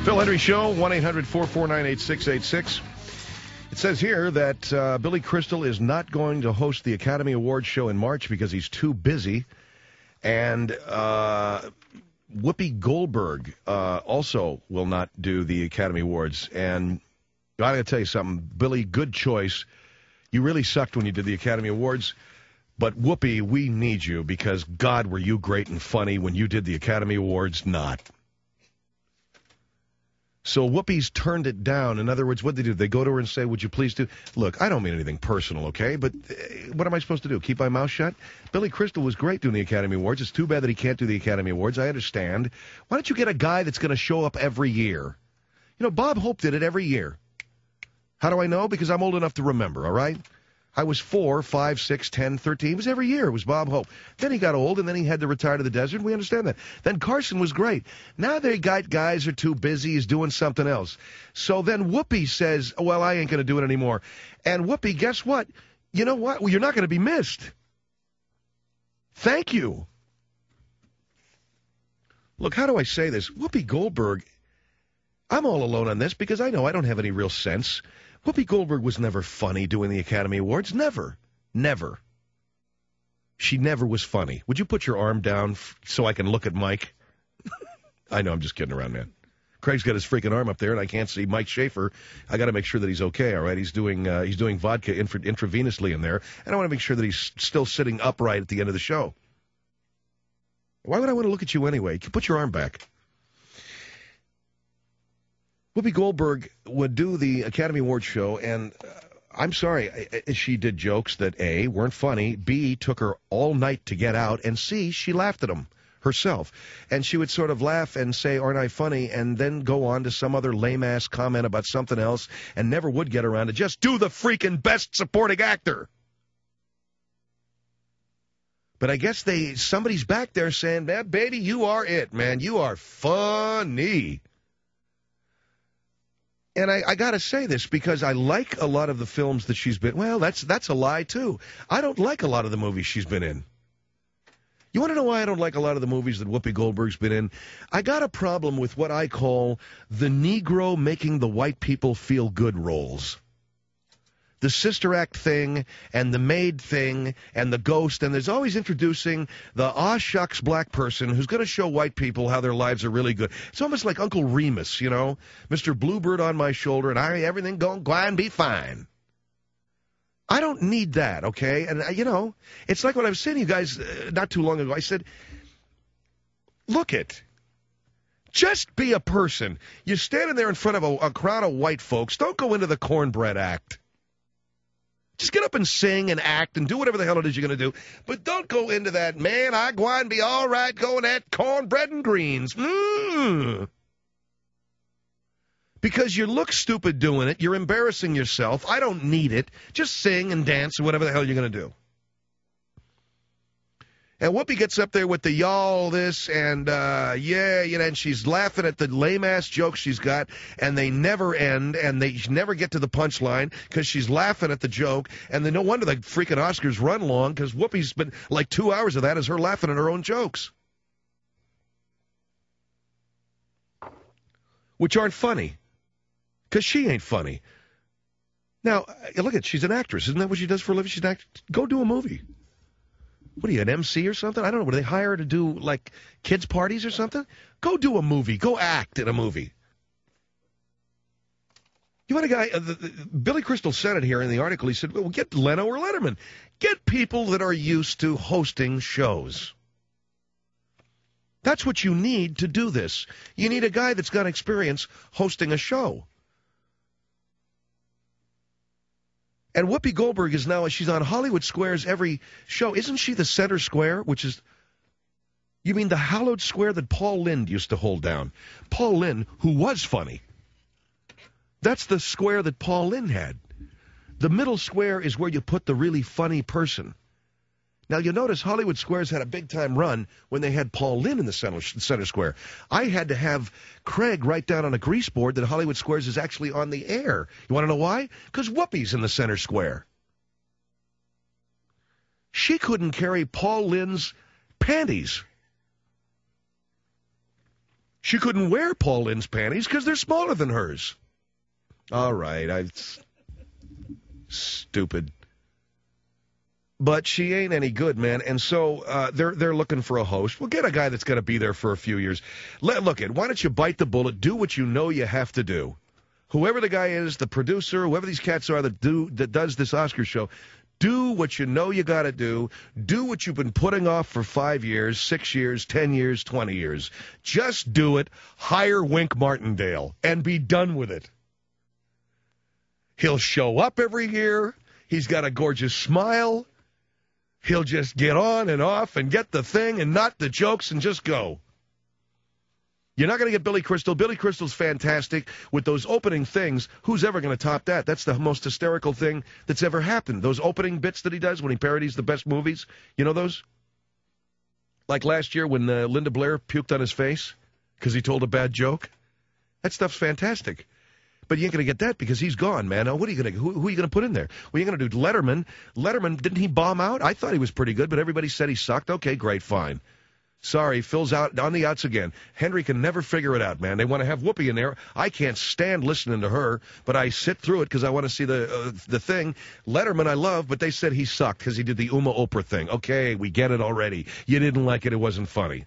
Phil Hendry Show, 1-800-449-8686. It says here that Billy Crystal is not going to host the Academy Awards show in March because he's too busy. And Whoopi Goldberg also will not do the Academy Awards. And I got to tell you something, Billy, good choice. You really sucked when you did the Academy Awards. But Whoopi, we need you because, God, were you great and funny when you did the Academy Awards? Not. So Whoopi's turned it down. In other words, what they do? They go to her and say, would you please do? Look, I don't mean anything personal, okay? But what am I supposed to do? Keep my mouth shut? Billy Crystal was great doing the Academy Awards. It's too bad that he can't do the Academy Awards. I understand. Why don't you get a guy that's going to show up every year? You know, Bob Hope did it every year. How do I know? Because I'm old enough to remember, all right? I was 4, 5, 6, 10, 13. It was every year. It was Bob Hope. Then he got old, and then he had to retire to the desert. We understand that. Then Carson was great. Now they got guys are too busy. He's doing something else. So then Whoopi says, well, I ain't going to do it anymore. And Whoopi, guess what? You know what? Well, you're not going to be missed. Thank you. Look, how do I say this? Whoopi Goldberg, I'm all alone on this because I know I don't have any real sense. Whoopi Goldberg was never funny doing the Academy Awards. Never. Never. She never was funny. Would you put your arm down so I can look at Mike? I know, I'm just kidding around, man. Craig's got his freaking arm up there, and I can't see Mike Schaefer. I got to make sure that he's okay, all right? He's doing vodka intravenously in there, and I want to make sure that he's still sitting upright at the end of the show. Why would I want to look at you anyway? Put your arm back. Whoopi Goldberg would do the Academy Awards show, and I'm sorry, she did jokes that, A, weren't funny, B, took her all night to get out, and C, she laughed at them herself. And she would sort of laugh and say, aren't I funny, and then go on to some other lame-ass comment about something else, and never would get around to just do the freaking best supporting actor. But I guess somebody's back there saying, man, baby, you are it, man. You are funny. And I got to say this because I like a lot of the films that she's been. Well, that's a lie, too. I don't like a lot of the movies she's been in. You want to know why I don't like a lot of the movies that Whoopi Goldberg's been in? I got a problem with what I call the Negro making the white people feel good roles. The Sister Act thing and the maid thing and the ghost, and there's always introducing the aw shucks black person who's going to show white people how their lives are really good. It's almost like Uncle Remus, you know, Mr. Bluebird on my shoulder, and everything going to be fine. I don't need that, okay? And, you know, it's like what I was saying to you guys not too long ago. I said, look it. Just be a person. You're standing there in front of a crowd of white folks. Don't go into the cornbread act. Just get up and sing and act and do whatever the hell it is you're going to do. But don't go into that, man, I gwine be all right going at cornbread and greens. Because you look stupid doing it. You're embarrassing yourself. I don't need it. Just sing and dance or whatever the hell you're going to do. And Whoopi gets up there with the y'all this and, and she's laughing at the lame-ass jokes she's got, and they never end, and they never get to the punchline because she's laughing at the joke, and then no wonder the freaking Oscars run long because Whoopi's been, like 2 hours of that is her laughing at her own jokes. Which aren't funny because she ain't funny. Now, look at she's an actress. Isn't that what she does for a living? She's an actress. Go do a movie. What are you, an MC or something? I don't know. Would they hire her to do, like, kids' parties or something? Go do a movie. Go act in a movie. You want a guy, Billy Crystal said it here in the article. He said, well, get Leno or Letterman. Get people that are used to hosting shows. That's what you need to do this. You need a guy that's got experience hosting a show. And Whoopi Goldberg is now, she's on Hollywood Squares every show. Isn't she the center square, which is, you mean the hallowed square that Paul Lynde used to hold down? Paul Lynde, who was funny. That's the square that Paul Lynde had. The middle square is where you put the really funny person. Now, you'll notice Hollywood Squares had a big-time run when they had Paul Lynde in the center square. I had to have Craig write down on a grease board that Hollywood Squares is actually on the air. You want to know why? Because Whoopi's in the center square. She couldn't carry Paul Lynde's panties. She couldn't wear Paul Lynde's panties because they're smaller than hers. All right, stupid. But she ain't any good, man. And so they're looking for a host. Well, get a guy that's going to be there for a few years. Look, why don't you bite the bullet? Do what you know you have to do. Whoever the guy is, the producer, whoever these cats are that does this Oscar show, do what you know you got to do. Do what you've been putting off for 5 years, 6 years, 10 years, 20 years. Just do it. Hire Wink Martindale and be done with it. He'll show up every year. He's got a gorgeous smile. He'll just get on and off and get the thing and not the jokes and just go. You're not going to get Billy Crystal. Billy Crystal's fantastic with those opening things. Who's ever going to top that? That's the most hysterical thing that's ever happened. Those opening bits that he does when he parodies the best movies. You know those? Like last year when Linda Blair puked on his face because he told a bad joke. That stuff's fantastic. But you ain't going to get that because he's gone, man. Now, what are you going to? Who are you going to put in there? Well, you're going to do Letterman. Letterman, didn't he bomb out? I thought he was pretty good, but everybody said he sucked. Okay, great, fine. Sorry, Phil's out on the outs again. Henry can never figure it out, man. They want to have Whoopi in there. I can't stand listening to her, but I sit through it because I want to see the thing. Letterman I love, but they said he sucked because he did the Uma Oprah thing. Okay, we get it already. You didn't like it. It wasn't funny.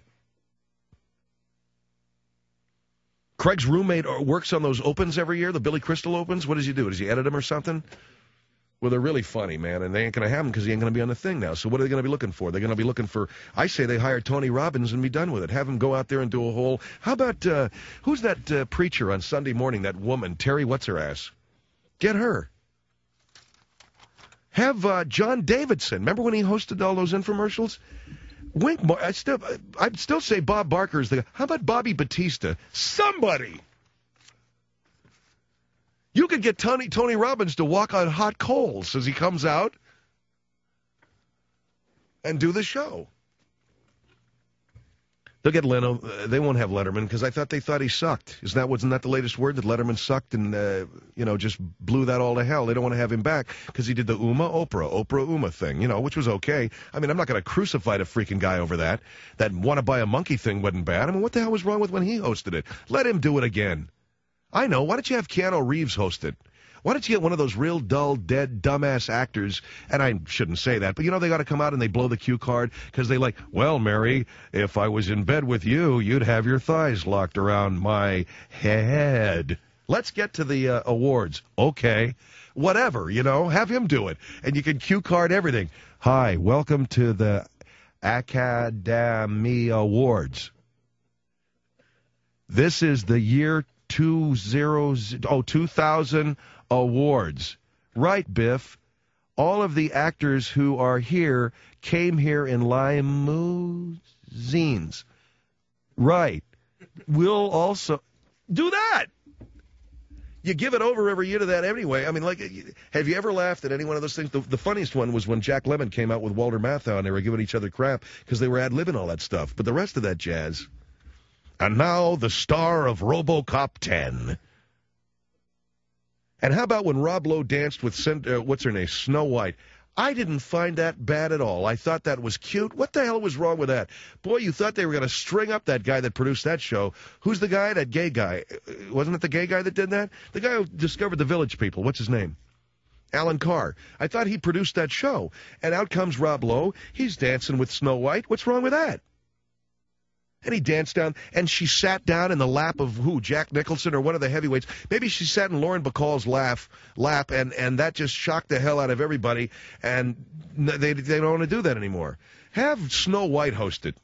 Craig's roommate works on those opens every year, the Billy Crystal opens. What does he do? Does he edit them or something? Well, they're really funny, man, and they ain't going to have them because he ain't going to be on the thing now. So what are they going to be looking for? They're going to be looking for, I say they hire Tony Robbins and be done with it. Have him go out there and do a whole, how about, who's that preacher on Sunday morning, that woman, Terry What's-Her-Ass? Get her. Have John Davidson. Remember when he hosted all those infomercials? I'd still say Bob Barker is the guy. How about Bobby Batista? Somebody! You could get Tony Robbins to walk on hot coals as he comes out and do the show. They'll get Leno. They won't have Letterman because they thought he sucked. Wasn't that the latest word, that Letterman sucked and, just blew that all to hell? They don't want to have him back because he did the Oprah Uma thing, which was okay. I mean, I'm not going to crucify the freaking guy over that. That want to buy a monkey thing wasn't bad. I mean, what the hell was wrong with when he hosted it? Let him do it again. I know. Why don't you have Keanu Reeves host it? Why don't you get one of those real dull, dead, dumbass actors? And I shouldn't say that, but they got to come out and they blow the cue card because they well, Mary, if I was in bed with you, you'd have your thighs locked around my head. Let's get to the awards. Okay. Whatever, have him do it. And you can cue card everything. Hi, welcome to the Academy Awards. This is the year 2000 awards. Right, Biff. All of the actors who are here came here in limousines. Right. We'll also do that. You give it over every year to that anyway. I mean, have you ever laughed at any one of those things? The funniest one was when Jack Lemmon came out with Walter Matthau and they were giving each other crap because they were ad-libbing all that stuff. But the rest of that jazz... And now the star of RoboCop 10. And how about when Rob Lowe danced with, what's her name, Snow White? I didn't find that bad at all. I thought that was cute. What the hell was wrong with that? Boy, you thought they were going to string up that guy that produced that show. Who's the guy? That gay guy. Wasn't it the gay guy that did that? The guy who discovered the Village People. What's his name? Alan Carr. I thought he produced that show. And out comes Rob Lowe. He's dancing with Snow White. What's wrong with that? And he danced down, and she sat down in the lap of who? Jack Nicholson or one of the heavyweights. Maybe she sat in Lauren Bacall's lap, and that just shocked the hell out of everybody, and they don't want to do that anymore. Have Snow White host it.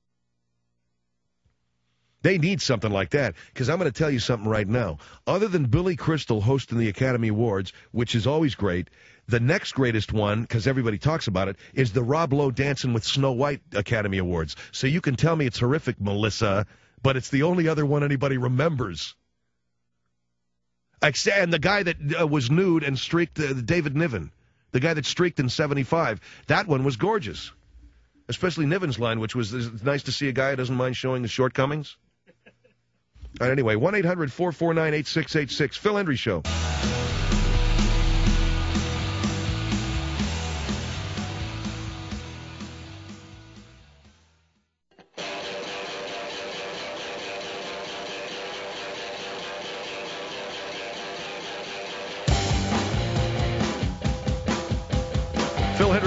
They need something like that, because I'm going to tell you something right now. Other than Billy Crystal hosting the Academy Awards, which is always great, the next greatest one, because everybody talks about it, is the Rob Lowe Dancing with Snow White Academy Awards. So you can tell me it's horrific, Melissa, but it's the only other one anybody remembers. And the guy that was nude and streaked, David Niven, the guy that streaked in 75, that one was gorgeous. Especially Niven's line, which was, it's nice to see a guy who doesn't mind showing his shortcomings. All right, anyway, 1-800-449-8686, Phil Hendry Show.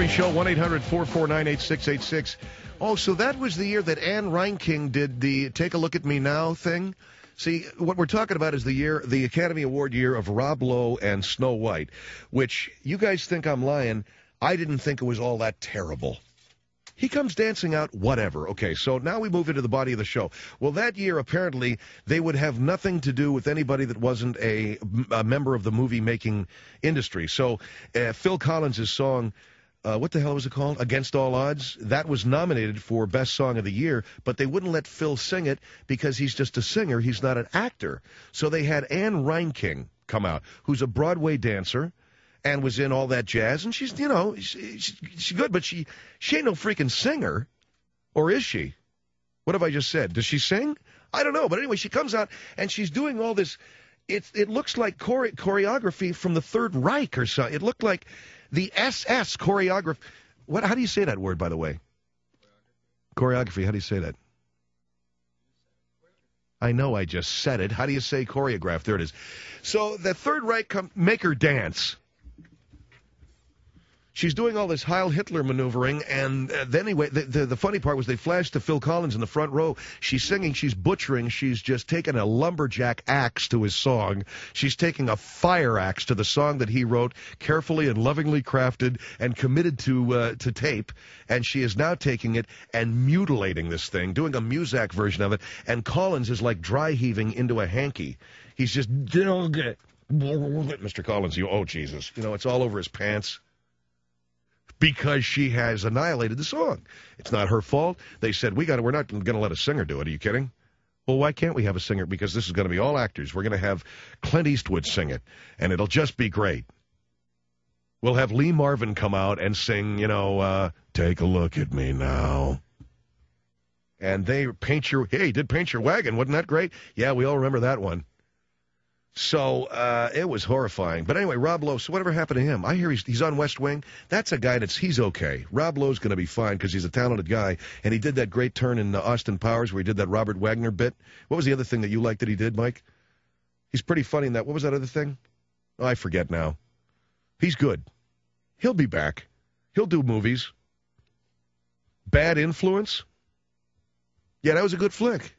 Irie Show, 1-800-449-8686. Oh, so that was the year that Anne Reinking did the Take a Look at Me Now thing? See, what we're talking about is the Academy Award year of Rob Lowe and Snow White, which you guys think I'm lying. I didn't think it was all that terrible. He comes dancing out, whatever. Okay, so now we move into the body of the show. Well, that year, apparently, they would have nothing to do with anybody that wasn't a member of the movie-making industry. So Phil Collins' song, what the hell was it called? Against All Odds? That was nominated for Best Song of the Year, but they wouldn't let Phil sing it because he's just a singer. He's not an actor. So they had Anne Reinking come out, who's a Broadway dancer, and was in All That Jazz, and she's, you know, she's good, but she ain't no freaking singer, or is she? What have I just said? Does she sing? I don't know, but anyway, she comes out, and she's doing all this, it looks like choreography from the Third Reich or something. It looked like the SS choreography. How do you say that word, by the way? Choreography, how do you say that? I know I just said it. How do you say choreograph? There it is. So the Third Reich make her dance. She's doing all this Heil Hitler maneuvering, and then anyway, the funny part was they flashed to Phil Collins in the front row. She's singing, she's butchering, she's just taking a lumberjack axe to his song. She's taking a fire axe to the song that he wrote, carefully and lovingly crafted and committed to tape, and she is now taking it and mutilating this thing, doing a Muzak version of it, and Collins is like dry heaving into a hanky. He's just, Mr. Collins, oh Jesus, it's all over his pants. Because she has annihilated the song. It's not her fault. They said, we're not going to let a singer do it. Are you kidding? Well, why can't we have a singer? Because this is going to be all actors. We're going to have Clint Eastwood sing it, and it'll just be great. We'll have Lee Marvin come out and sing, Take a Look at Me Now. And they did Paint Your Wagon. Wasn't that great? Yeah, we all remember that one. So it was horrifying. But anyway, Rob Lowe, so whatever happened to him? I hear he's on West Wing. That's a guy he's okay. Rob Lowe's going to be fine because he's a talented guy. And he did that great turn in Austin Powers where he did that Robert Wagner bit. What was the other thing that you liked that he did, Mike? He's pretty funny in that. What was that other thing? Oh, I forget now. He's good. He'll be back. He'll do movies. Bad Influence? Yeah, that was a good flick.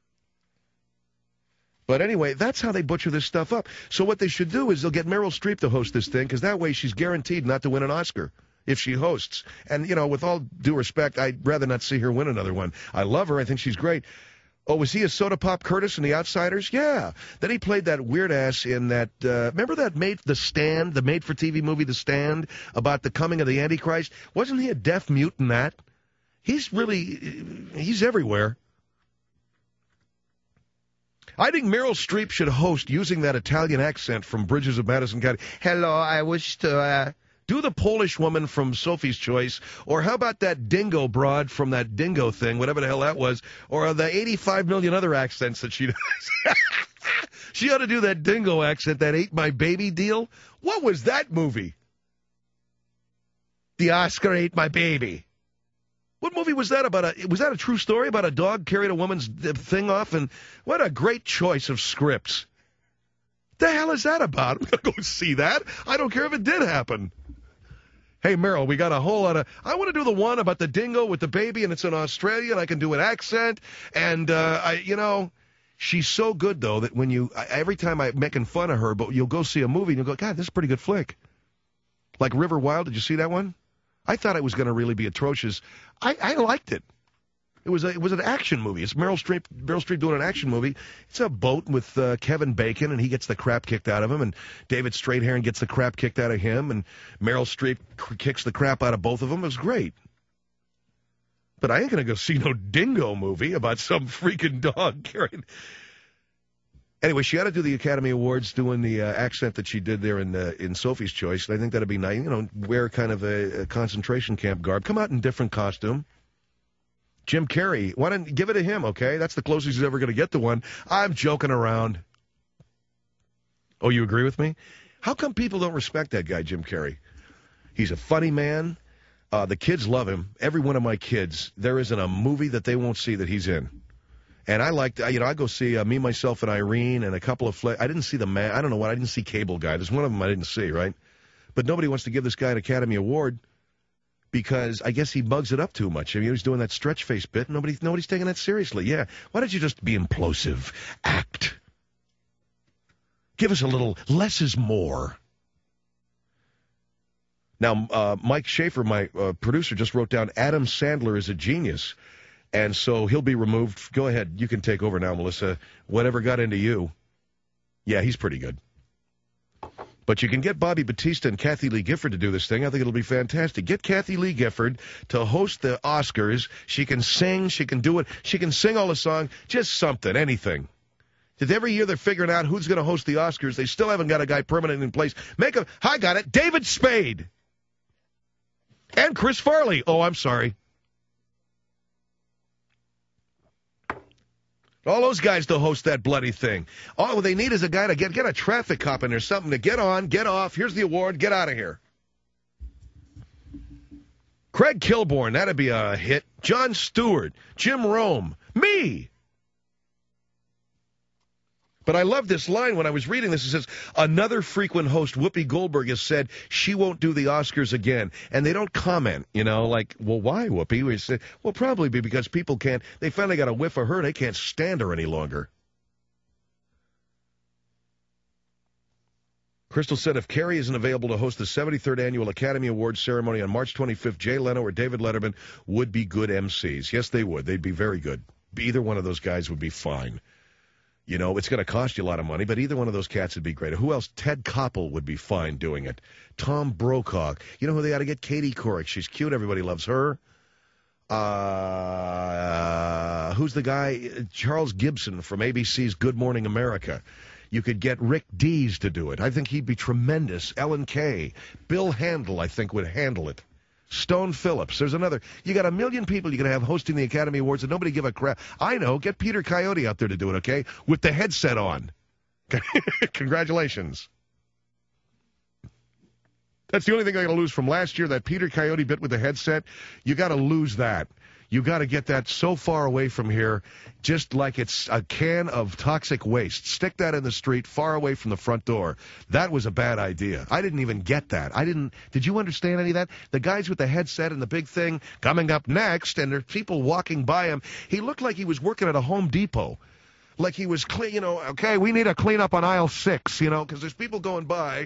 But anyway, that's how they butcher this stuff up. So what they should do is they'll get Meryl Streep to host this thing, because that way she's guaranteed not to win an Oscar if she hosts. And, with all due respect, I'd rather not see her win another one. I love her. I think she's great. Oh, was he a Soda Pop Curtis in The Outsiders? Yeah. Then he played that weird ass in that, remember that The Stand, the made-for-TV movie The Stand, about the coming of the Antichrist? Wasn't he a deaf mute in that? He's everywhere. I think Meryl Streep should host using that Italian accent from Bridges of Madison County. Hello, I wish to do the Polish woman from Sophie's Choice, or how about that dingo broad from that dingo thing, whatever the hell that was, or the 85 million other accents that she does. She ought to do that dingo accent, that Ate My Baby deal. What was that movie? The Oscar Ate My Baby. What movie was that about? Was that a true story about a dog carried a woman's thing off? And what a great choice of scripts. The hell is that about? I'm going to go see that. I don't care if it did happen. Hey, Meryl, we got a whole lot of... I want to do the one about the dingo with the baby, and it's in Australia, and I can do an accent. And, she's so good, though, that when every time I'm making fun of her, but you'll go see a movie, and you'll go, God, this is a pretty good flick. Like River Wild, did you see that one? I thought it was going to really be atrocious. I liked it. It was an action movie. It's Meryl Streep doing an action movie. It's a boat with Kevin Bacon, and he gets the crap kicked out of him, and David Strathairn gets the crap kicked out of him, and Meryl Streep kicks the crap out of both of them. It was great. But I ain't going to go see no dingo movie about some freaking dog carrying... Anyway, she ought to do the Academy Awards doing the accent that she did there in Sophie's Choice. I think that'd be nice. Wear kind of a concentration camp garb. Come out in different costume. Jim Carrey, why don't give it to him, okay? That's the closest he's ever going to get to one. I'm joking around. Oh, you agree with me? How come people don't respect that guy, Jim Carrey? He's a funny man. The kids love him. Every one of my kids, there isn't a movie that they won't see that he's in. And I liked, I go see Me, Myself, and Irene and a couple of I didn't see I don't know what, I didn't see Cable Guy. There's one of them I didn't see, right? But nobody wants to give this guy an Academy Award. because I guess he bugs it up too much. I mean, he was doing that stretch face bit. Nobody's taking that seriously. Yeah. Why don't you just be implosive? Act. Give us a little less is more. Now, Mike Schaefer, my producer, just wrote down Adam Sandler is a genius, and so he'll be removed. Go ahead. You can take over now, Melissa. Whatever got into you. Yeah, he's pretty good. But you can get Bobby Batista and Kathy Lee Gifford to do this thing. I think it'll be fantastic. Get Kathy Lee Gifford to host the Oscars. She can sing. She can do it. She can sing all the songs. Just something, anything. Every year they're figuring out who's going to host the Oscars. They still haven't got a guy permanent in place. I got it. David Spade. And Chris Farley. Oh, I'm sorry. All those guys to host that bloody thing. All they need is a guy to get a traffic cop in there, something to get on, get off. Here's the award. Get out of here. Craig Kilborn, that'd be a hit. Jon Stewart, Jim Rome, me. But I love this line when I was reading this. It says, another frequent host, Whoopi Goldberg, has said she won't do the Oscars again. And they don't comment, like, well, why, Whoopi? We say, well, probably because people can't, they finally got a whiff of her. They can't stand her any longer. Crystal said if Carrie isn't available to host the 73rd Annual Academy Awards ceremony on March 25th, Jay Leno or David Letterman would be good MCs. Yes, they would. They'd be very good. Either one of those guys would be fine. It's going to cost you a lot of money, but either one of those cats would be great. Who else? Ted Koppel would be fine doing it. Tom Brokaw. You know who they ought to get? Katie Couric. She's cute. Everybody loves her. Who's the guy? Charles Gibson from ABC's Good Morning America. You could get Rick Dees to do it. I think he'd be tremendous. Ellen Kay. Bill Handel, I think, would handle it. Stone Phillips. There's another. You got a million people you're going to have hosting the Academy Awards and nobody give a crap. I know. Get Peter Coyote out there to do it, okay? With the headset on. Congratulations. That's the only thing I got to lose from last year, that Peter Coyote bit with the headset. You got to lose that. You got to get that so far away from here, just like it's a can of toxic waste. Stick that in the street, far away from the front door. That was a bad idea. I didn't even get that. Did you understand any of that? The guys with the headset and the big thing coming up next, and there's people walking by him. He looked like he was working at a Home Depot. Like he was clean, okay, we need a cleanup on aisle 6, because there's people going by.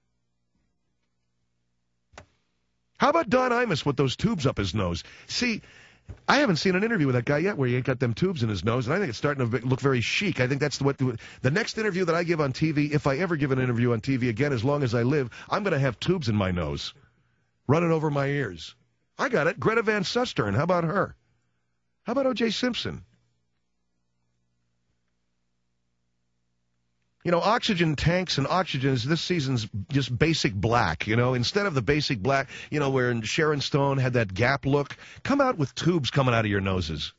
How about Don Imus with those tubes up his nose? See, I haven't seen an interview with that guy yet where he ain't got them tubes in his nose, and I think it's starting to look very chic. I think that's what the next interview that I give on TV, if I ever give an interview on TV again, as long as I live, I'm going to have tubes in my nose, running over my ears. I got it. Greta Van Susteren. How about her? How about O.J. Simpson? Oxygen tanks and oxygens, this season's just basic black, Instead of the basic black, where Sharon Stone had that Gap look, come out with tubes coming out of your noses.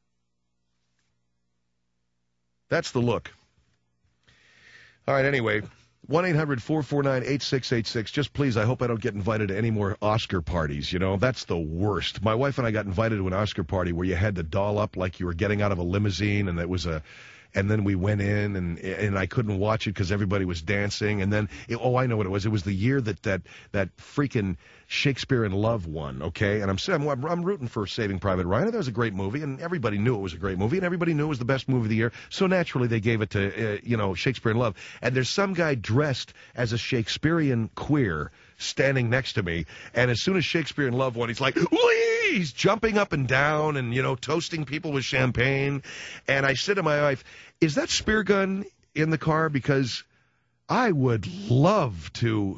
That's the look. All right, anyway, 1-800-449-8686. Just please, I hope I don't get invited to any more Oscar parties, That's the worst. My wife and I got invited to an Oscar party where you had to doll up like you were getting out of a limousine, and it was and then we went in, and I couldn't watch it because everybody was dancing. And then, I know what it was. It was the year that freaking Shakespeare in Love won, okay? And I'm rooting for Saving Private Ryan. That was a great movie, and everybody knew it was a great movie, and everybody knew it was the best movie of the year. So naturally, they gave it to, Shakespeare in Love. And there's some guy dressed as a Shakespearean queer standing next to me, and as soon as Shakespeare in Love won, he's like, whee! He's jumping up and down and, toasting people with champagne. And I said to my wife, is that spear gun in the car? Because I would love to.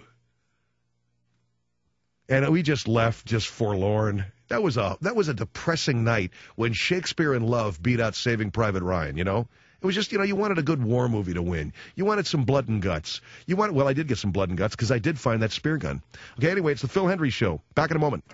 And we just left, just forlorn. That was a depressing night when Shakespeare in Love beat out Saving Private Ryan, It was just, you wanted a good war movie to win. You wanted some blood and guts. I did get some blood and guts because I did find that spear gun. Okay, anyway, it's the Phil Hendrie Show. Back in a moment.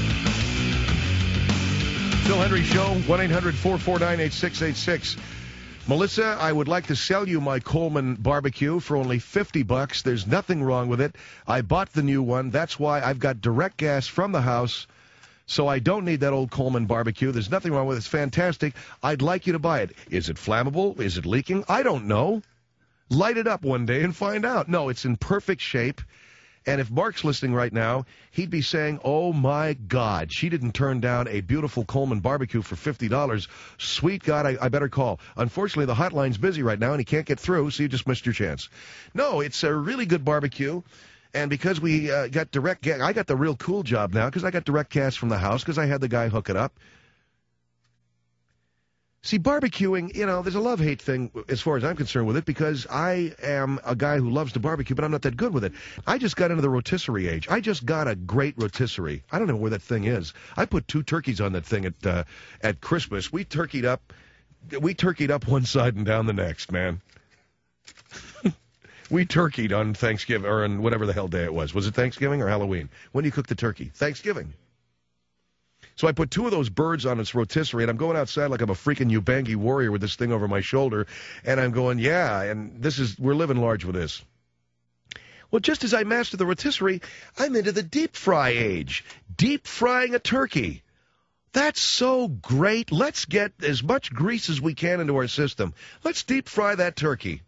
Phil Hendrie Show, 1-800-449-8686. Melissa, I would like to sell you my Coleman barbecue for only $50. There's nothing wrong with it. I bought the new one. That's why I've got direct gas from the house, so I don't need that old Coleman barbecue. There's nothing wrong with it. It's fantastic. I'd like you to buy it. Is it flammable? Is it leaking? I don't know. Light it up one day and find out. No, it's in perfect shape. And if Mark's listening right now, he'd be saying, oh, my God, she didn't turn down a beautiful Coleman barbecue for $50. Sweet God, I better call. Unfortunately, the hotline's busy right now, and he can't get through, so you just missed your chance. No, it's a really good barbecue. And because we got direct gas, I got the real cool job now because I got direct gas from the house because I had the guy hook it up. See, barbecuing, there's a love-hate thing as far as I'm concerned with it because I am a guy who loves to barbecue, but I'm not that good with it. I just got into the rotisserie age. I just got a great rotisserie. I don't know where that thing is. I put 2 turkeys on that thing at Christmas. We turkeyed up one side and down the next, man. We turkeyed on Thanksgiving, or on whatever the hell day it was. Was it Thanksgiving or Halloween? When do you cook the turkey? Thanksgiving. So I put 2 of those birds on its rotisserie, and I'm going outside like I'm a freaking Ubangi warrior with this thing over my shoulder, and I'm going, yeah, and we're living large with this. Well, just as I mastered the rotisserie, I'm into the deep fry age. Deep frying a turkey. That's so great. Let's get as much grease as we can into our system. Let's deep fry that turkey.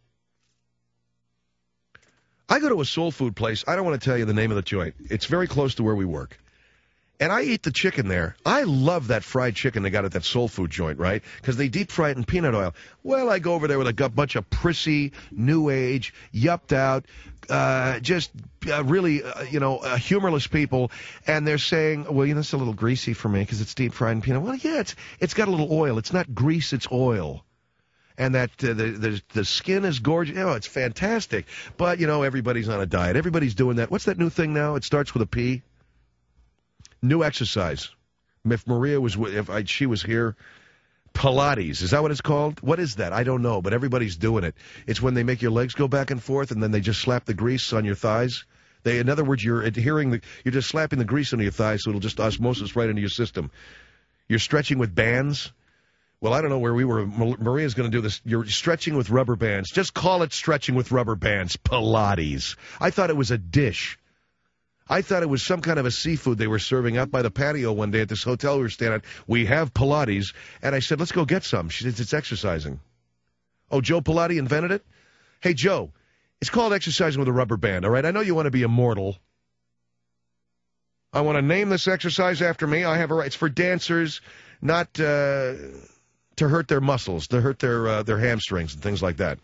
I go to a soul food place. I don't want to tell you the name of the joint. It's very close to where we work. And I eat the chicken there. I love that fried chicken they got at that soul food joint, right? Because they deep fry it in peanut oil. Well, I go over there with a bunch of prissy, new age, yupped out, really, humorless people. And they're saying, well, it's a little greasy for me because it's deep fried in peanut. Well, yeah, it's got a little oil. It's not grease, it's oil. And that the skin is gorgeous. It's fantastic. But, everybody's on a diet. Everybody's doing that. What's that new thing now? It starts with a P. New exercise. If Maria was, she was here, Pilates. Is that what it's called? What is that? I don't know, but everybody's doing it. It's when they make your legs go back and forth, and then they just slap the grease on your thighs. In other words, you're just slapping the grease onto your thighs, so it'll just osmosis right into your system. You're stretching with bands. Well, I don't know where we were. Maria's going to do this. You're stretching with rubber bands. Just call it stretching with rubber bands. Pilates. I thought it was a dish. I thought it was some kind of a seafood they were serving out by the patio one day at this hotel we were staying at. We have Pilates. And I said, let's go get some. She said, it's exercising. Oh, Joe Pilati invented it? Hey, Joe, it's called exercising with a rubber band, all right? I know you want to be immortal. I want to name this exercise after me. I have a right. It's for dancers, not to hurt their muscles, to hurt their hamstrings and things like that.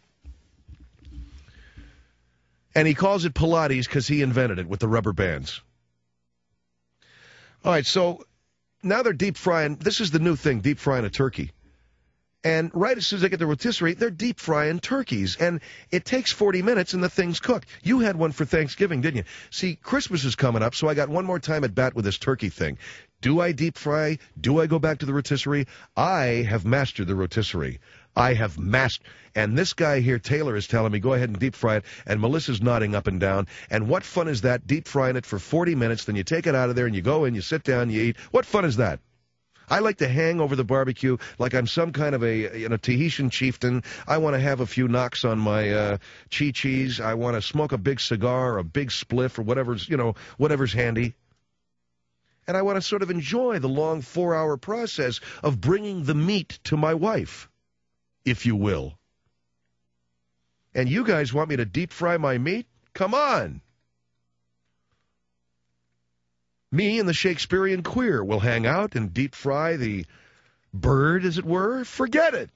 And he calls it Pilates because he invented it with the rubber bands. All right, so now they're deep frying. This is the new thing, deep frying a turkey. And right as soon as they get the rotisserie, they're deep frying turkeys. And it takes 40 minutes and the thing's cooked. You had one for Thanksgiving, didn't you? See, Christmas is coming up, so I got one more time at bat with this turkey thing. Do I deep fry? Do I go back to the rotisserie? I have mastered the rotisserie. I have mastered. And this guy here, Taylor, is telling me, go ahead and deep fry it. And Melissa's nodding up and down. And what fun is that, deep frying it for 40 minutes, then you take it out of there and you go in, you sit down, you eat. What fun is that? I like to hang over the barbecue like I'm some kind of a Tahitian chieftain. I want to have a few knocks on my chi-chis. I want to smoke a big cigar or a big spliff or whatever's handy. And I want to sort of enjoy the long 4-hour process of bringing the meat to my wife, if you will. And you guys want me to deep fry my meat? Come on. Me and the Shakespearean queer will hang out and deep fry the bird, as it were. Forget it.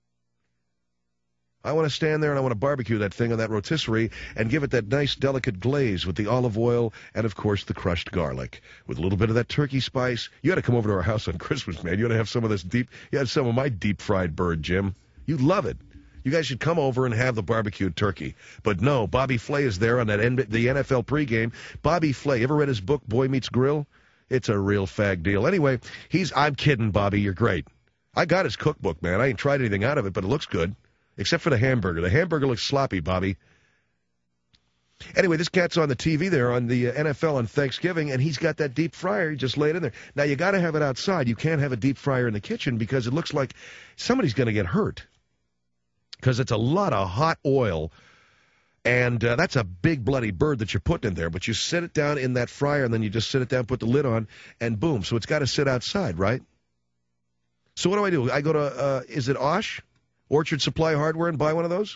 I want to stand there and I want to barbecue that thing on that rotisserie and give it that nice, delicate glaze with the olive oil and, of course, the crushed garlic. With a little bit of that turkey spice. You got to come over to our house on Christmas, man. You got to have some of this you had some of my deep-fried bird, Jim. You'd love it. You guys should come over and have the barbecued turkey. But no, Bobby Flay is there on the NFL pregame. Bobby Flay, you ever read his book, Boy Meets Grill? It's a real fag deal. Anyway, I'm kidding, Bobby. You're great. I got his cookbook, man. I ain't tried anything out of it, but it looks good. Except for the hamburger. The hamburger looks sloppy, Bobby. Anyway, this cat's on the TV there on the NFL on Thanksgiving, and he's got that deep fryer. He just laid in there. Now, you got to have it outside. You can't have a deep fryer in the kitchen because it looks like somebody's going to get hurt. because it's a lot of hot oil. And that's a big bloody bird that you're putting in there. But you sit it down in that fryer, and then you just sit it down, put the lid on, and boom. So it's got to sit outside, right? So what do? I go to, is it Osh? Orchard Supply Hardware, and buy one of those?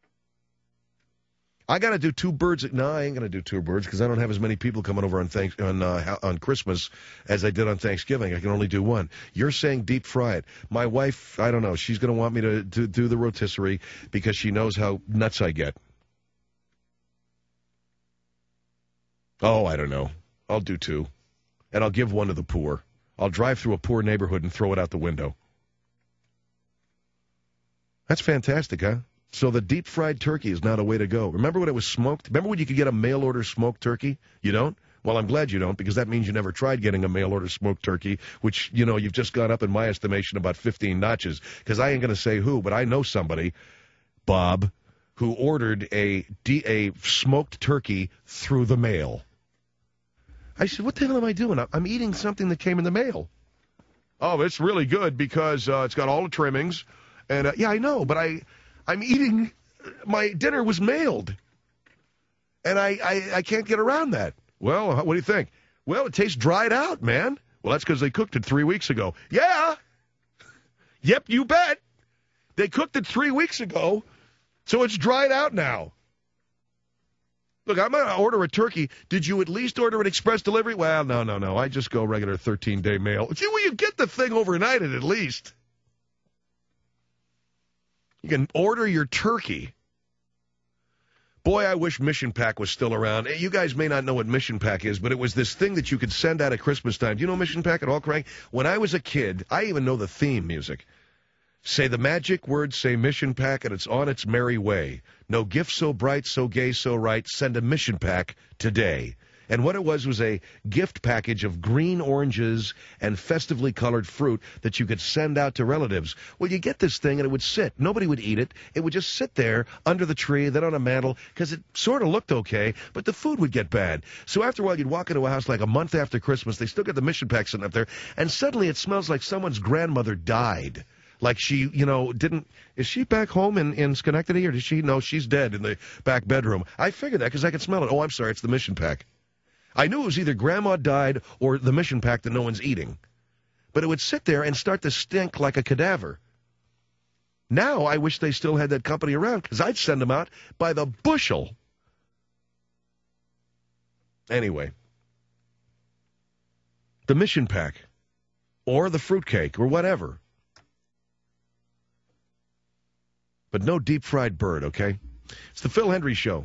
I got to do 2 birds. No, I ain't going to do 2 birds because I don't have as many people coming over on Christmas as I did on Thanksgiving. I can only do 1. You're saying deep fry it. My wife, I don't know. She's going to want me to do the rotisserie because she knows how nuts I get. Oh, I don't know. I'll do 2. And I'll give 1 to the poor. I'll drive through a poor neighborhood and throw it out the window. That's fantastic, huh? So the deep-fried turkey is not a way to go. Remember when it was smoked? Remember when you could get a mail-order smoked turkey? You don't? Well, I'm glad you don't, because that means you never tried getting a mail-order smoked turkey, which, you've just gone up, in my estimation, about 15 notches. Because I ain't going to say who, but I know somebody, Bob, who ordered a smoked turkey through the mail. I said, what the hell am I doing? I'm eating something that came in the mail. Oh, it's really good because it's got all the trimmings. And, yeah, I know, but I'm eating, my dinner was mailed. And I can't get around that. Well, what do you think? Well, it tastes dried out, man. Well, that's because they cooked it 3 weeks ago. Yeah. Yep, you bet. They cooked it 3 weeks ago, so it's dried out now. Look, I'm going to order a turkey. Did you at least order an express delivery? Well, no. I just go regular 13-day mail. Gee, well, you get the thing overnight at least. You can order your turkey. Boy, I wish Mission Pack was still around. You guys may not know what Mission Pack is, but it was this thing that you could send out at Christmas time. Do you know Mission Pack at all, Craig? When I was a kid, I even know the theme music. Say the magic word, say Mission Pack, and it's on its merry way. No gift so bright, so gay, so right. Send a Mission Pack today. And what it was a gift package of green oranges and festively colored fruit that you could send out to relatives. Well, you get this thing, and it would sit. Nobody would eat it. It would just sit there under the tree, then on a mantle, because it sort of looked okay, but the food would get bad. So after a while, you'd walk into a house like a month after Christmas. They still got the Mission Pack sitting up there, and suddenly it smells like someone's grandmother died. Like she, didn't, is she back home in Schenectady, or did she? No, she's dead in the back bedroom. I figured that because I could smell it. Oh, I'm sorry, it's the Mission Pack. I knew it was either Grandma died or the Mission Pack that no one's eating. But it would sit there and start to stink like a cadaver. Now I wish they still had that company around because I'd send them out by the bushel. Anyway, the Mission Pack or the fruitcake or whatever. But no deep-fried bird, okay? It's the Phil Hendry Show.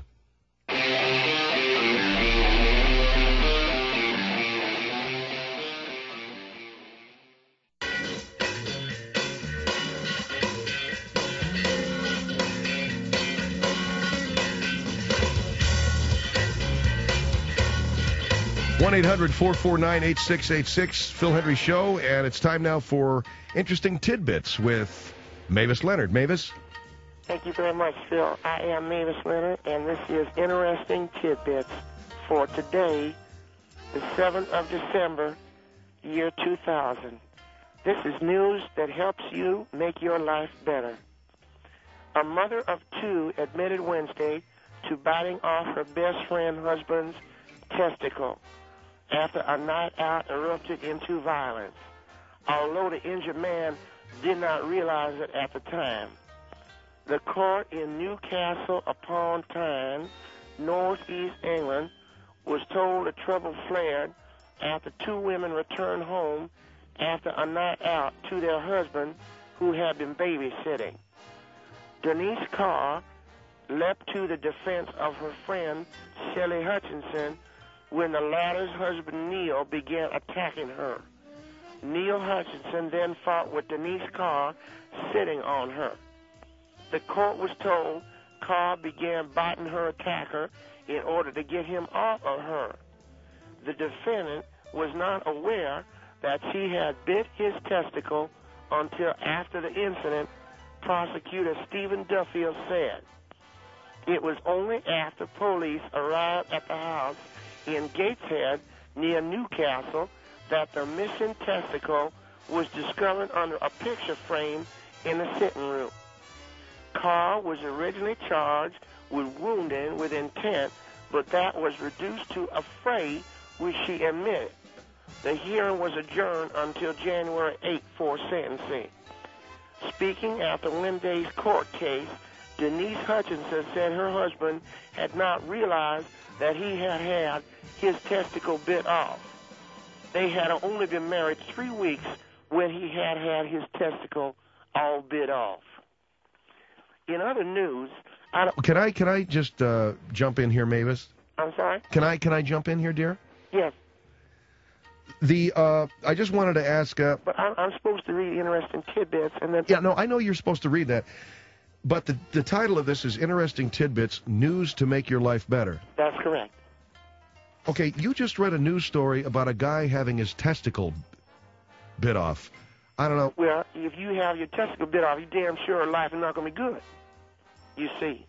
1-800-449-8686, Phil Hendry Show, and it's time now for Interesting Tidbits with Mavis Leonard. Mavis? Thank you very much, Phil. I am Mavis Leonard, and this is Interesting Tidbits for today, the 7th of December, year 2000. This is news that helps you make your life better. A mother of 2 admitted Wednesday to biting off her best friend husband's testicle after a night out erupted into violence, although the injured man did not realize it at the time. The court in Newcastle upon Tyne, northeast England, was told the trouble flared after 2 women returned home after a night out to their husband who had been babysitting. Denise Carr leapt to the defense of her friend Shelley Hutchinson when the latter's husband Neil began attacking her. Neil Hutchinson then fought with Denise Carr sitting on her. The court was told Carr began biting her attacker in order to get him off of her. The defendant was not aware that she had bit his testicle until after the incident, prosecutor Stephen Duffield said. It was only after police arrived at the house in Gateshead near Newcastle that the missing testicle was discovered under a picture frame in the sitting room. Carr was originally charged with wounding with intent, but that was reduced to affray, which she admitted. The hearing was adjourned until January 8 for sentencing. Speaking after Linday's court case, Denise Hutchinson said her husband had not realized that he had had his testicle bit off. They had only been married 3 weeks when he had had his testicle all bit off. In other news, Can I just jump in here, Mavis? I'm sorry? Can I jump in here, dear? Yes. I just wanted to ask. But I'm supposed to read interesting tidbits, and then. Yeah, no, I know you're supposed to read that, but the title of this is Interesting Tidbits: News to Make Your Life Better. That's correct. Okay, you just read a news story about a guy having his testicle bit off. I don't know. Well, if you have your testicle bit off, you're damn sure life is not going to be good. You see.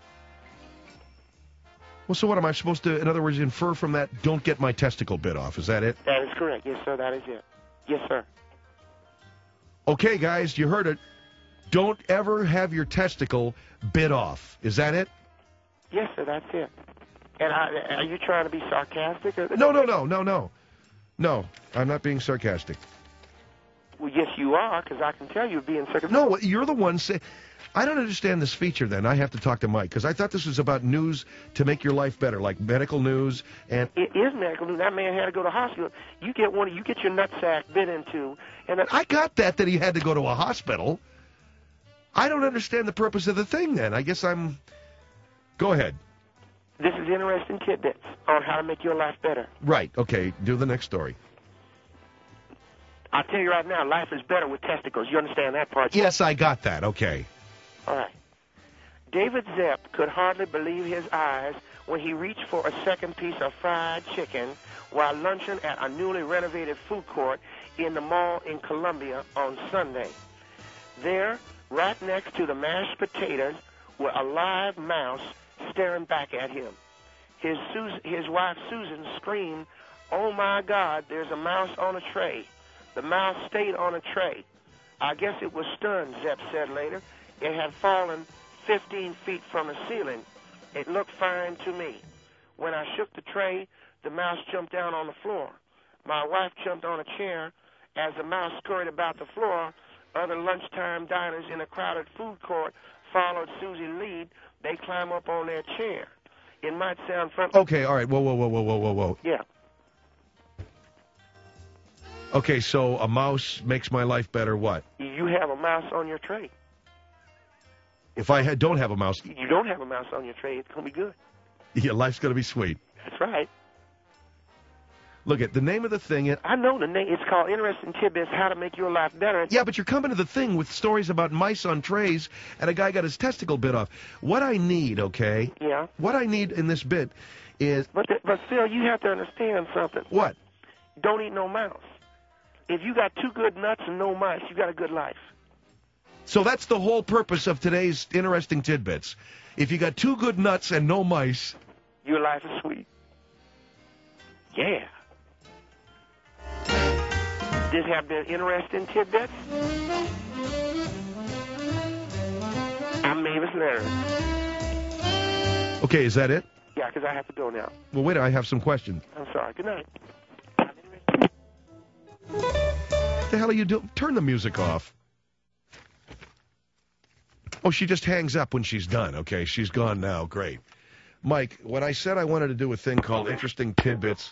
Well, so what am I supposed to, in other words, infer from that? Don't get my testicle bit off. Is that it? That is correct. Yes, sir. That is it. Yes, sir. Okay, guys, you heard it. Don't ever have your testicle bit off. Is that it? Yes, sir. That's it. And are you trying to be sarcastic? Or... No. No, I'm not being sarcastic. Well, yes, you are, because I can tell you're being sarcastic. No, you're the one saying... I don't understand this feature, then. I have to talk to Mike, because I thought this was about news to make your life better, like medical news and... It is medical news. That man had to go to the hospital. You get your nutsack bit into... and I got that he had to go to a hospital. I don't understand the purpose of the thing, then. I guess I'm... Go ahead. This is interesting tidbits on how to make your life better. Right. Okay. Do the next story. I'll tell you right now, life is better with testicles. You understand that part? Yes, I got that. Okay. All right. David Zepp could hardly believe his eyes when he reached for a second piece of fried chicken while lunching at a newly renovated food court in the mall in Columbia on Sunday. There, right next to the mashed potatoes, were a live mouse staring back at him. His wife Susan screamed, "Oh my God, there's a mouse on a tray." The mouse stayed on a tray. "I guess it was stunned," Zepp said later. "It had fallen 15 feet from the ceiling. It looked fine to me. When I shook the tray, the mouse jumped down on the floor. My wife jumped on a chair. As the mouse scurried about the floor, other lunchtime diners in a crowded food court followed Susie's lead. They climb up on their chair. It might sound funny." Okay, all right. Whoa. Yeah. Okay, so a mouse makes my life better, what? You have a mouse on your tray. If I don't have a mouse... You don't have a mouse on your tray, it's going to be good. Yeah, life's going to be sweet. That's right. Look, at the name of the thing... I know the name. It's called Interesting Tidbits, How to Make Your Life Better. Yeah, but you're coming to the thing with stories about mice on trays and a guy got his testicle bit off. What I need, okay? Yeah. What I need in this bit is... But Phil, you have to understand something. What? Don't eat no mouse. If you got 2 good nuts and no mice, you got a good life. So that's the whole purpose of today's Interesting Tidbits. If you got 2 good nuts and no mice... Your life is sweet. Yeah. This have been Interesting Tidbits. I'm Mavis Leonard. Okay, is that it? Yeah, because I have to go now. Well, wait, I have some questions. I'm sorry. Good night. What the hell are you doing? Turn the music off. Oh, she just hangs up when she's done. Okay, she's gone now. Great. Mike, when I said I wanted to do a thing called Interesting Tidbits,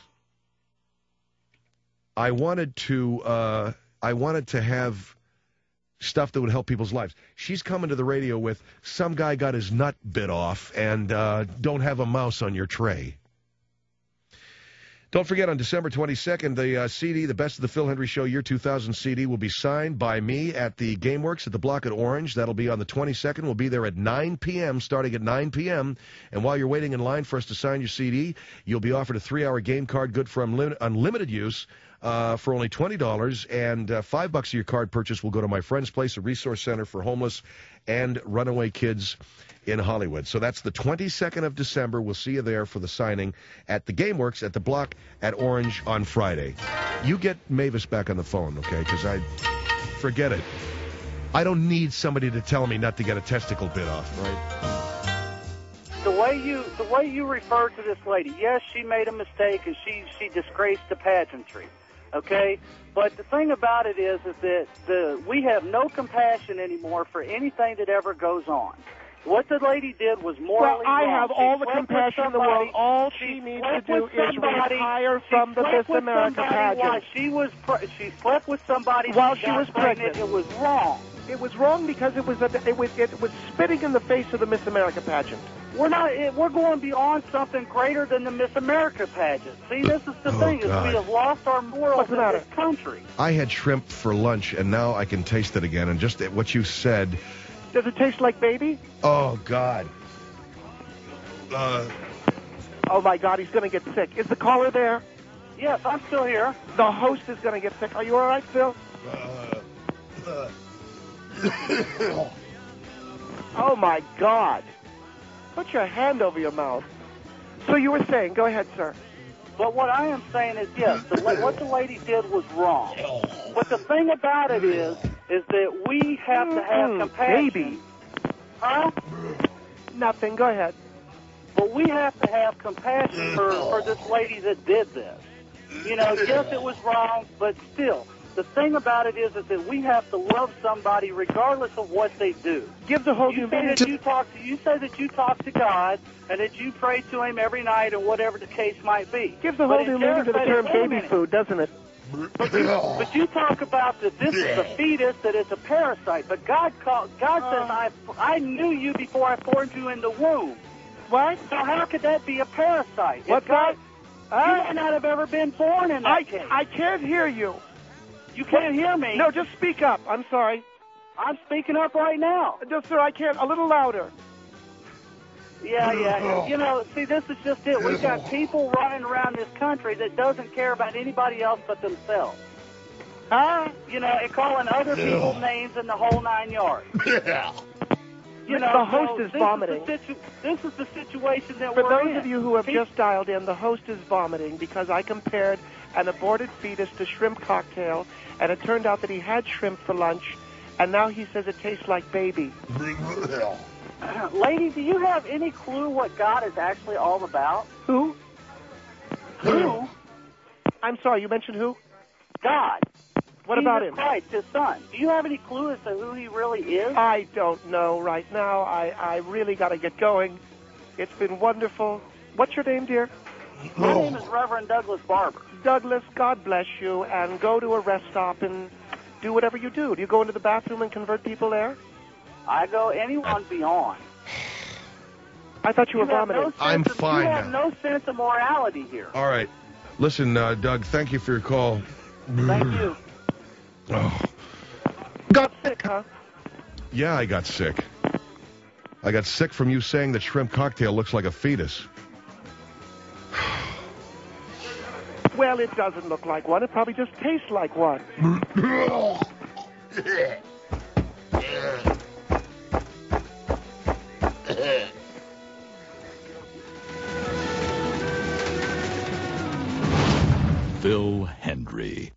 I wanted to have stuff that would help people's lives. She's coming to the radio with some guy got his nut bit off and don't have a mouse on your tray. Don't forget, on December 22nd, the CD, the Best of the Phil Hendrie Show Year 2000 CD, will be signed by me at the GameWorks at the Block at Orange. That'll be on the 22nd. We'll be there at 9 p.m., starting at 9 p.m. And while you're waiting in line for us to sign your CD, you'll be offered a 3-hour game card good for unlimited use for only $20. And $5 of your card purchase will go to my friend's place, a resource center for homeless and runaway kids in Hollywood. So that's the 22nd of December. We'll see you there for the signing at the GameWorks at the Block at Orange on Friday. You get Mavis back on the phone, okay? Because I forget it. I don't need somebody to tell me not to get a testicle bit off, right? The way you refer to this lady, yes, she made a mistake and she disgraced the pageantry, okay? But the thing about it is that we have no compassion anymore for anything that ever goes on. What the lady did was morally Well, I wrong. have She all the slept with compassion in the world. somebody- All she needs to slept do with is somebody- retire from the she Miss slept with America somebody while pageant. she slept with somebody While she she got was pregnant. It was wrong. It was wrong because it was spitting in the face of the Miss America pageant. We're going beyond something greater than the Miss America pageant. See, this is the thing, is God. we have lost our morals What's the in matter? this country. I had shrimp for lunch, and now I can taste it again. And just what you said, Does it taste like baby? oh, God. Oh, my God, he's going to get sick. Is the caller there? Yes, I'm still here. The host is going to get sick. Are you all right, Phil? Oh, my God. Put your hand over your mouth. So you were saying, go ahead, sir. But what I am saying is, yes, what the lady did was wrong. But the thing about it is that we have to have compassion. Baby. Huh? Nothing. Go ahead. But we have to have compassion for this lady that did this. You know, yes, it was wrong, but still, the thing about it is that we have to love somebody regardless of what they do. Give the whole You new say meaning that you say that you talk to God and that you pray to Him every night or whatever the case might be. Gives the But whole new in meaning to the Jared term said, wait a baby minute. food, doesn't it? But you talk about that this is a fetus, that it's a parasite. But God says, I knew you before I formed you in the womb. What? So how could that be a parasite? What's If God, that? you might not have ever been born in that case. I can't hear you. You can't hear me. No, just speak up. I'm sorry. I'm speaking up right now. No, sir, I can't. A little louder. Yeah. You know, see, this is just it. We've got people running around this country that doesn't care about anybody else but themselves. Huh? You know, and calling other people names in the whole 9 yards. You know, The host is vomiting. This is the situation that For we're in. those of you who have just dialed in, the host is vomiting because I compared an aborted fetus to shrimp cocktail, and it turned out that he had shrimp for lunch, and now he says it tastes like baby. Lady, do you have any clue what God is actually all about? Who? Who? I'm sorry, you mentioned who? God. What about Jesus him? Christ, His Son. Do you have any clue as to who He really is? I don't know right now. I really got to get going. It's been wonderful. What's your name, dear? My name is Reverend Douglas Barber. Douglas, God bless you, and go to a rest stop and do whatever you do. Do you go into the bathroom and convert people there? I go anyone beyond. I thought you were vomiting. I'm fine You have now. no sense of morality here. All right. Listen, Doug, thank you for your call. Thank you. Oh, Got sick, huh? yeah, I got sick. I got sick from you saying that shrimp cocktail looks like a fetus. Well, it doesn't look like one. It probably just tastes like one. Phil Hendry.